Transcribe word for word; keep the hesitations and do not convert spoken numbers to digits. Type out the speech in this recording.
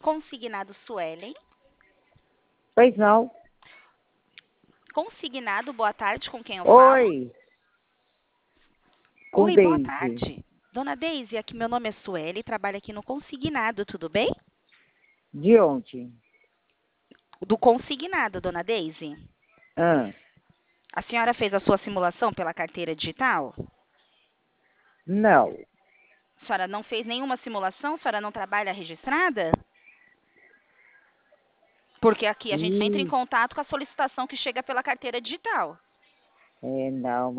Consignado Suelen. Pois não. Consignado, boa tarde, com quem eu falo? Oi. Com Oi, boa Deise. tarde. Dona Deise, aqui meu nome é Sueli, trabalho aqui no Consignado, tudo bem? De onde? Do Consignado, Dona Deise. Ah, A senhora fez a sua simulação pela carteira digital? não. A senhora não fez nenhuma simulação? A senhora não trabalha registrada? Porque aqui a gente entra em Ih, contato com a solicitação que chega pela carteira digital. é, não,